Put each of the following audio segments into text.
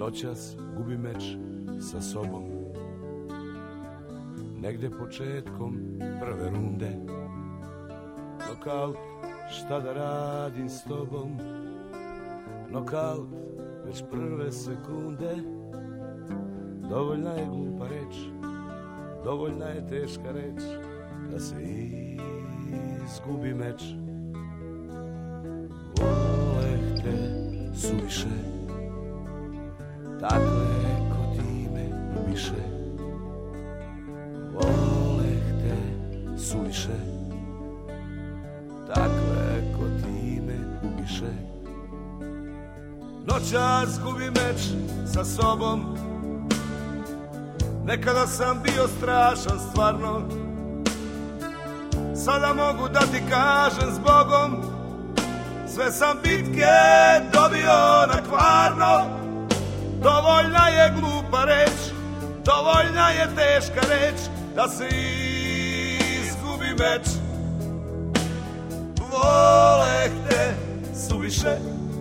Noćas gubi meč sa sobom, negde početkom prve runde. Nokaut, šta da radim s tobom, nokaut, već prve sekunde. Dovoljna je glupa reč, dovoljna je teška reč, da se izgubi meč. Voleh te suviše, takve ko ti me ubiše. Voleh te suviše, takve ko ti me ubiše. Noćas gubi meč sa sobom, nekada sam bio strašan stvarno. Sada mogu da ti kažem s Bogom, sve sam bitke dobio na kvarno. Dovoljna je glupa reč, dovoljna je teška reč, da se izgubi meč. Voleh te suviše,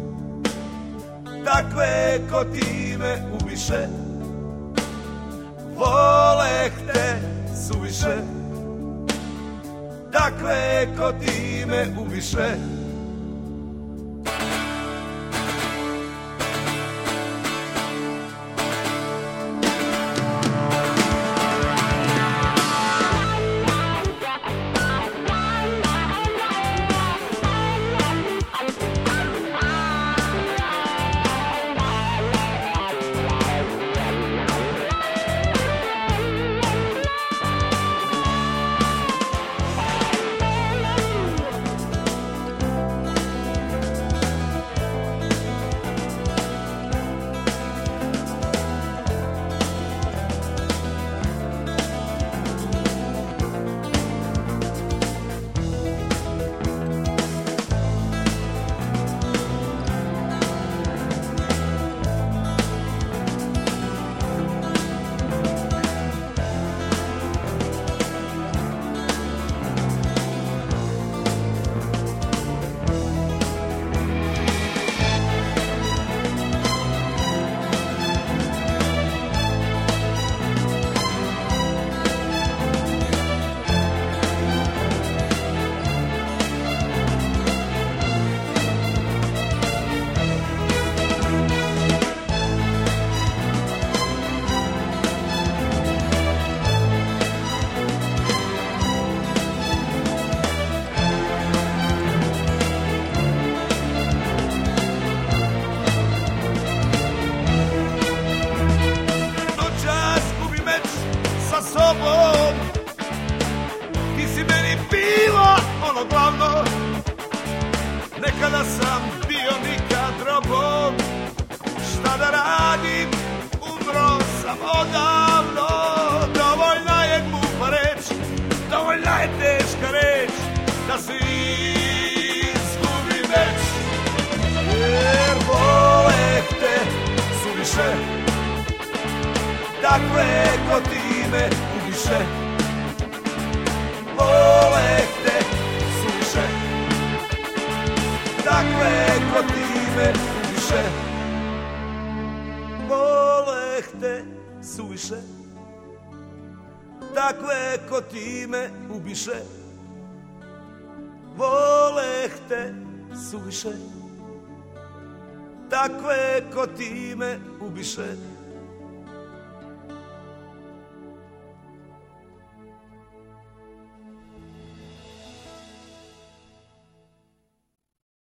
takve ko ti me ubiše. Voleh te suviše, takve ko ti me ubiše. Nekada sam bio nikad robom, šta da radim, umro sam odavno. Dovoljna je glupa reč, dovoljna je teška reč, da se izgubi meč. Jer voleh te suviše, takve ko ti me ubiše. Voleh te suviše, takve ko ti me ubiše. Voleh te suviše, takve ko ti me ubiše. Voleh te suviše, takve ko ti me ubiše.